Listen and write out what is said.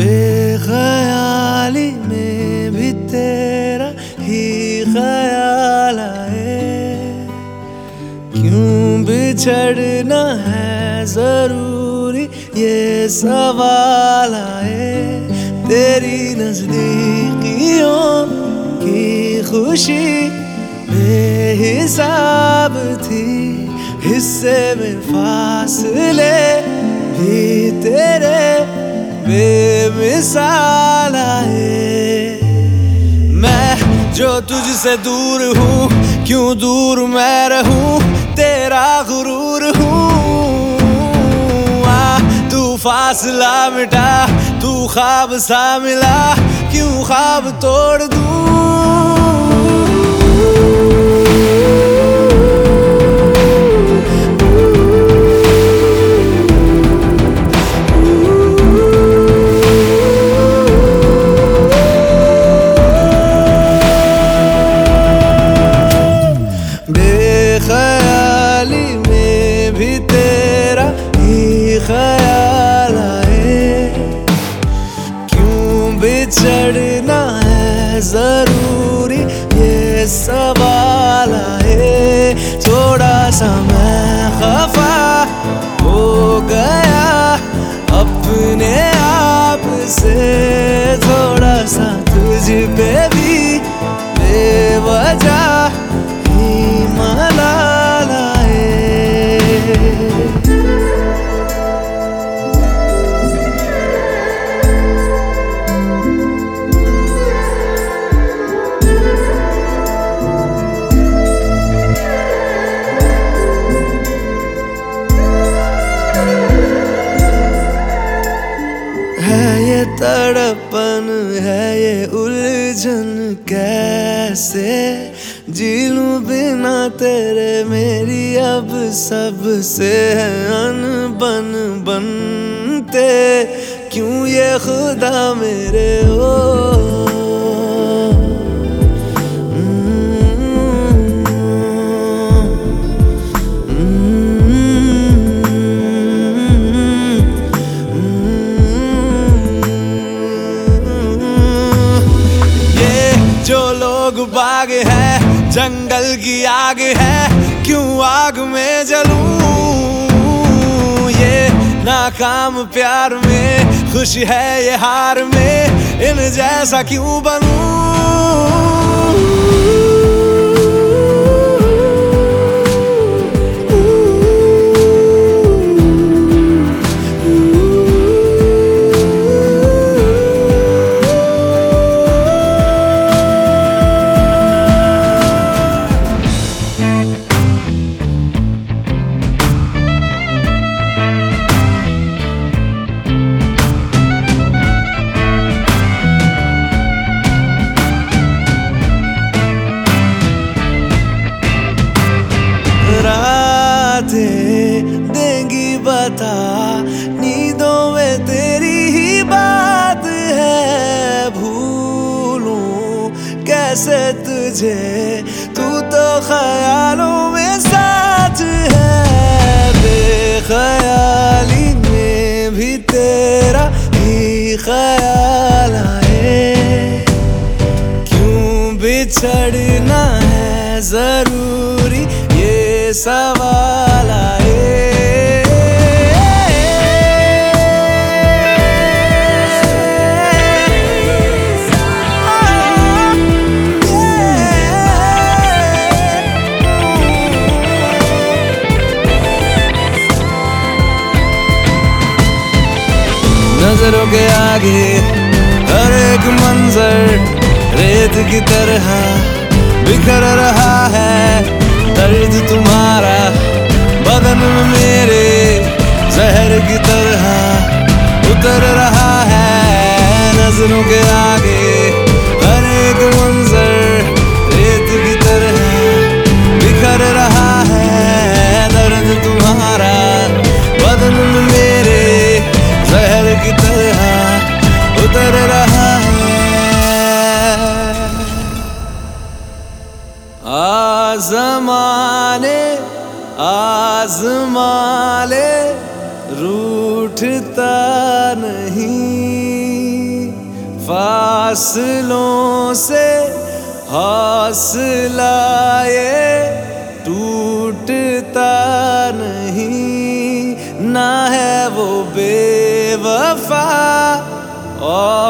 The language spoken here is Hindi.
बेख्याली में भी तेरा ही ख्याल आए, क्यों बिछड़ना है जरूरी ये सवाल आए। तेरी नजदीकियों की खुशी बेहिसाब थी, हिस्से में फासले भी तेरे बेमिसाल आए। मैं जो तुझसे दूर हूँ, क्यों दूर मैं रहूँ, तेरा गुरूर हूँ। तू फासला मिटा, तू ख्वाब सा मिला, क्यों ख्वाब तोड़ दूँ। बेख्याली में भी तेरा ही ख्याल आए, क्यों बिछड़ना है जरूरी ये सवाल आए। थोड़ा सा मैं खफा हो गया अपने आप से, थोड़ा सा तुझ पे भी बेवजह मलाल आए। है ये तड़पन, है ये उलझन, कैसे जी लूं बिना तेरे। मेरी अब सबसे है अनबन बनते, क्यों ये खुदा मेरे हो। जो लोग बाग है, जंगल की आग है, क्यों आग में जलूं। ये नाकाम प्यार में खुशी है, ये हार में इन जैसा क्यों बनूं। रातें देंगी बता, नींदों में तेरी ही बात है। भूलूं कैसे तुझे, तू तो ख्यालों में साथ है। बेख्याली में भी तेरा ही ख्याल आए, क्यों बिछड़ना है जरूरी ये सवाल आए। नजरों के आगे हर एक मंजर रेत की तरह बिखर रहा है। दर्द तुम्हारा बदन में मेरे जहर की तरह उतर रहा है। नजरों के आगे हर एक मंजर रेत की तरह बिखर रहा है। दर्द तुम्हारा बदन में मेरे जहर की तरह उतर रहा है। आज़माने आज़मा ले रूठता नहीं। फासलों से हौसला ये टूटता नहीं, ना है वो बेवफा और